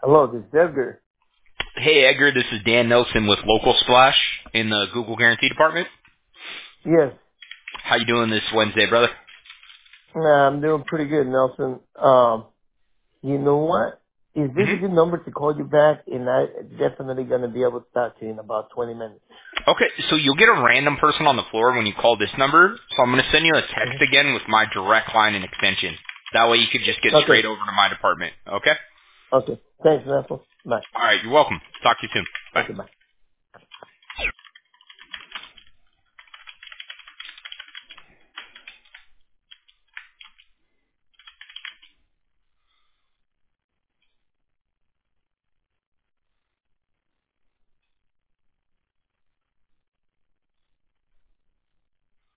Hello, this is Edgar. Hey Edgar, this is Dan Nelson with Local Splash in the Google Guarantee Department. Yes, How you doing this Wednesday, brother? I'm doing pretty good, Nelson. You know what? Is this hmm a good number to call you back? And I definitely gonna be able to talk to you in about 20 minutes. Okay, so you'll get a random person on the floor when you call this number, so I'm going to send you a hmm text again with my direct line and extension. That way you could just get Okay, straight over to my department, okay? okay. Thanks, Nelson. Bye. All right, you're welcome. Talk to you soon. Bye. Okay, bye.